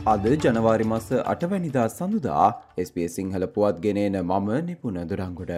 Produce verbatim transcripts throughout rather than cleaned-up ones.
අද ජනවාරි මාස අටවැනිදා සඳුදා එස් බී එස් සිංහල පුවත් ගෙනෙන මම නිපුණ දුරංගොඩ.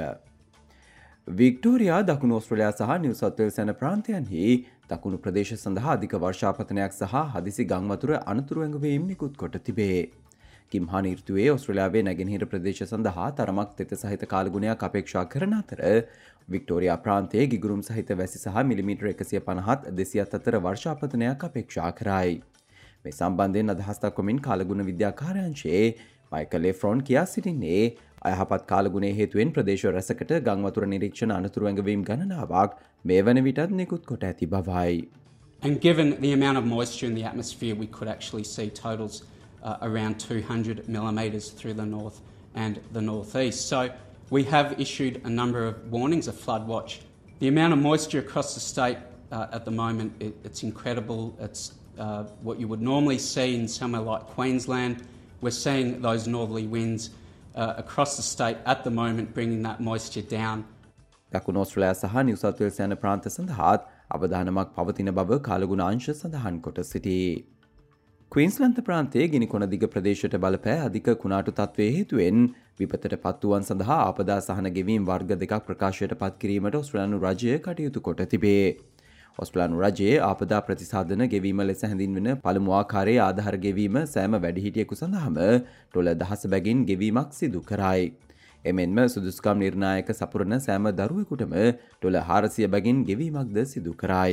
වික්ටෝරියා දකුණු ඔස්ට්‍රේලියා සහ නිව් සවුත් වේල්ස් යන ප්‍රාන්තයන්හි දකුණු ප්‍රදේශ සඳහා අධික වර්ෂාපතනයක් සහ හදිසි ගම් වතුර අනතුරු ඇඟවීම් නිකුත් කොට තිබේ. කිම්හානි ඍතුවේ ඔස්ට්‍රේලියාවේ නැගෙනහිර ප්‍රදේශ සඳහා තරමක් තෙත සහිත කාලගුණයක් අපේක්ෂා කරන අතර වික්ටෝරියා ප්‍රාන්තයේ ගිගුරුම් සහිත වැසි සහ මිලිමීටර එකසිය පනහත් දෙසියත් අතර වර්ෂාපතනයක් අපේක්ෂා කරයි. මේ සම්බන්ධයෙන් අදහස් දක්වමින් කාලගුණ විද්‍යා කාර්යාංශයේ මයිකල් එෆ්‍රොන් කියා සිටින්නේ අයහපත් කාලගුණයේ හේතුවෙන් ප්‍රදේශ රැසකට ගම් වතුර නිරීක්ෂණ අනතුරු ඇඟවීම් ගණනාවක් මේ වන විටත් නිකුත් කොට ඇති බවයි. And given the amount of moisture in the atmosphere, we could actually see totals uh, around two hundred millimetres through the north and the northeast. So we have issued a number of warnings, a flood watch. The amount of moisture across the state uh, at the moment, it, it's incredible. It's uh, what you would normally see in somewhere like Queensland. We're seeing those northerly winds uh, across the state at the moment, bringing that moisture down. දකුණු ඔස්ට්‍රේලියා සහ New south Wales යන ප්‍රාන්ත සඳහාත් අවධානමක් පවතින බව කාලගුණ අංශ සඳහන් කොට සිටී. ක්වීන්ස්ලන්ත ප්‍රාන්තයේ ගිනිකොන දිග ප්‍රදේශයට බලපෑ අධික කුණාටු තත්ත්වයේ හේතුවෙන් විපතට පත්වුවන් සඳහා ආපදා සහන ගෙවීම් වර්ග දෙකක් ප්‍රකාශයට පත් කිරීමට ඔස්ට්‍රේලියානු රජය කටයුතු කොට තිබේ. ඔස්ට්‍රේලියානු රජයේ ආපදා ප්‍රතිසාධන ගෙවීම ලෙස හැඳින්වෙන පළමු ආකාරයේ ආධාර ගෙවීම සෑම වැඩිහිටියෙකු සඳහාම ඩොලර් දහස බැගින් ගෙවීමක් සිදු කරයි. එමෙන්ම සුදුසුකම් නිර්ණායක සපුරන සෑම දරුවෙකුටම ඩොලර් හාරසිය බැගින් ගෙවීමක්ද සිදු කරයි.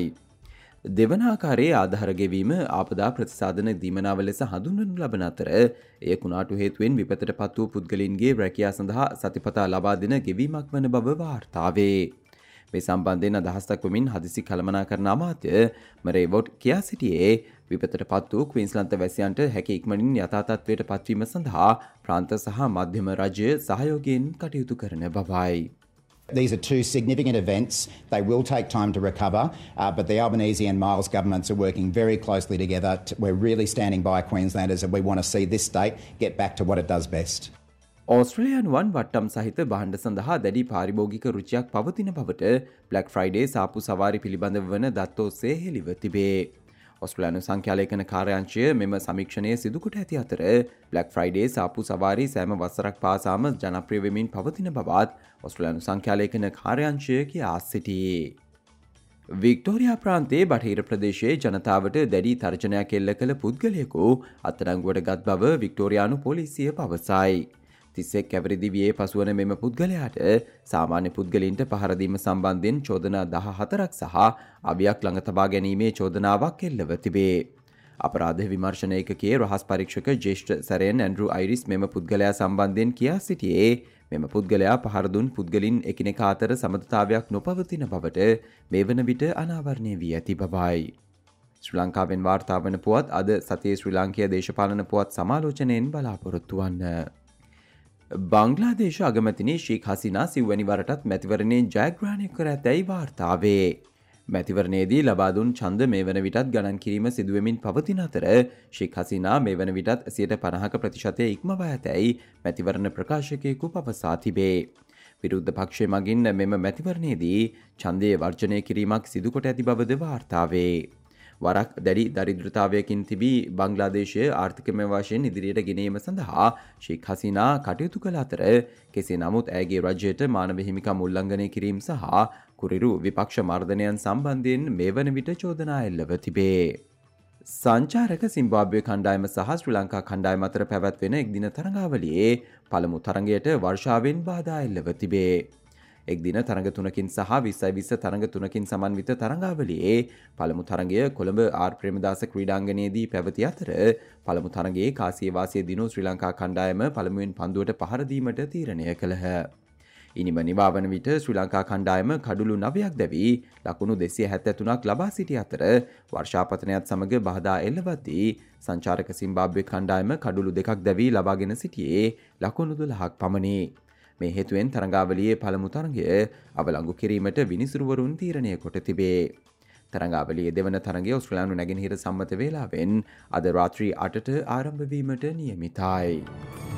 දෙවන ආකාරයේ ආධාර ගෙවීම ආපදා ප්‍රතිසාධන දීමනාව ලෙස හඳුන්වනු ලබන අතර එය කුණාටු හේතුවෙන් විපතට පත් වූ පුද්ගලයින්ගේ රැකියා සඳහා සතිපතා ලබා දෙන ගෙවීමක් වන බව වාර්තා වේ. මේ සම්බන්ධයෙන් අදහස් දක්වමින් හදිසි කළමනාකරන අමාත්‍ය මරේවොට් කියා සිටියේ විපතට පත් වූ ක්වීන්ස්ලන්ත වැසියන්ට හැකි ඉක්මනින් යථා තත්ත්වයට පත්වීම සඳහා ප්‍රාන්ත සහ මධ්‍යම රජය සහයෝගයෙන් කටයුතු කරන බවයි. These are two significant events. They will take time to recover, uh, but the Albanese and Miles governments are working very closely together. We're really standing by Queenslanders and we want to see this state get back to what it does best. ඔස්ට්‍රේලියානුවන් වට්ටම් සහිත භාණ්ඩ සඳහා දැඩි පාරිභෝගික රුචියක් පවතින බවට black Friday සාප්පු සවාරි පිළිබඳව වන දත්ත ඔස්සේ හෙළිව තිබේ. ඔස්ට්‍රේලියානු සංඛ්‍යාලේඛන කාර්යාංශය මෙම සමීක්ෂණය සිදු කොට ඇති අතර බ්ලැක් ෆ්‍රයිඩේ සාප්පු සවාරි සෑම වසරක් පාසාම ජනප්‍රිය වෙමින් පවතින බවත් ඔස්ට්‍රේලියානු සංඛ්‍යාලේඛන කාර්යාංශය කියා සිටියේ. වික්ටෝරියා ප්‍රාන්තයේ බටහිර ප්‍රදේශයේ ජනතාවට දැඩි තර්ජනයක් එල්ල කළ පුද්ගලයෙකු අත්අඩංගුවට ගත් බව වික්ටෝරියානු පොලිසිය පවසයි. තිස්සෙක් කැවරිදිවියේ පසුවන මෙම පුද්ගලයාට සාමාන්‍ය පුද්ගලින්ට පහරදීම සම්බන්ධයෙන් චෝදනා දහ හතරක් සහ අවියක් ළඟ තබා ගැනීමේ චෝදනාවක් එල්ලව තිබේ. අපරාධ විමර්ශන ඒකකයේ රහස් පරීක්ෂක ජ්‍යෙෂ්ඨ සැරයන් ඇන්ඩ්‍රු අයිරිස් මෙම පුද්ගලයා සම්බන්ධයෙන් කියා සිටියේ මෙම පුද්ගලයා පහර දුන් පුද්ගලින් එකිනෙකා අතර සමතතාවයක් නොපවතින බවට මේ වන විට අනාවරණය වී ඇති බවයි. ශ්‍රී ලංකාවෙන් වාර්තා වන පුවත් අද සතියේ ශ්‍රී ලාංකීය දේශපාලන පුවත් සමාලෝචනයෙන් බලාපොරොත්තු වන්න. බංග්ලාදේශ අගමැතිනි ෂේක් හසිනා සිව්වැනි වරටත් මැතිවරණයෙන් ජයග්‍රහණය කර ඇතැයි වාර්තා වේ. මැතිවරණයේදී ලබා දුන් ඡන්ද මේ වන විටත් ගණන් කිරීම සිදුවෙමින් පවතින අතර ෂේක් හසිනා මේ වන විටත් සියයට පනහක ප්‍රතිශතය ඉක්මවා ඇතැයි මැතිවරණ ප්‍රකාශකයෙකු පවසා තිබේ. විරුද්ධ පක්ෂය මගින් මෙම මැතිවරණයේදී ඡන්දය වර්ජනය කිරීමක් සිදු කොට ඇති බවද වාර්තා වේ. වරක් දැඩි දරිද්‍රතාවයකින් තිබී බංග්ලාදේශය ආර්ථිකමය වශයෙන් ඉදිරියට ගෙනීම සඳහා ෂේක් හසිනා කටයුතු කළ අතර කෙසේ නමුත් ඇයගේ රජයට මානව හිමිකම් උල්ලංඝනය කිරීම සහ කුරිරු විපක්ෂ මර්ධනයන් සම්බන්ධයෙන් මේ වන විට චෝදනා එල්ලව තිබේ. සංචාරක සිම්බාබ්වේ කණ්ඩායම සහ ශ්‍රී ලංකා කණ්ඩායම අතර පැවැත්වෙන එක්දින තරඟාවලියේ පළමු තරඟයට වර්ෂාවෙන් බාධා එල්ලව තිබේ. එක්දින තරඟ තුනකින් සහ විස්සයි විස්ස තරඟ තුනකින් සමන්විත තරඟාවලියේ පළමු තරඟය කොළඹ ආර් ප්‍රේමදාස ක්‍රීඩාංගණයේදී පැවති අතර පළමු තරඟයේ කාසිය වාසිය දිනු ශ්‍රී ලංකා කණ්ඩායම පළමුවෙන් පන්දුවට පහර දීමට තීරණය කළහ. ඉනිම නිවාවන විට ශ්‍රී ලංකා කණ්ඩායම කඩුළු නවයක් දැවී ලකුණු දෙසිය හැත්තෑ තුනක් ලබා සිටි අතර වර්ෂාපතනයත් සමග බාධා එල්ලවද්දී සංචාරක සිම්බාබ්වේ කණ්ඩායම කඩුළු දෙකක් දැවී ලබාගෙන සිටියේ ලකුණු දොළහක් පමණි. මේ හේතුවෙන් තරඟාවලියේ පළමු තරඟය අවලංගු කිරීමට විනිසුරුවරුන් තීරණය කොට තිබේ. තරඟාවලියේ දෙවන තරඟය ඔස්ට්‍රේලියානු නැගෙනහිර සම්මත වේලාවෙන් අද රාත්‍රී අටට ආරම්භ වීමට නියමිතයි.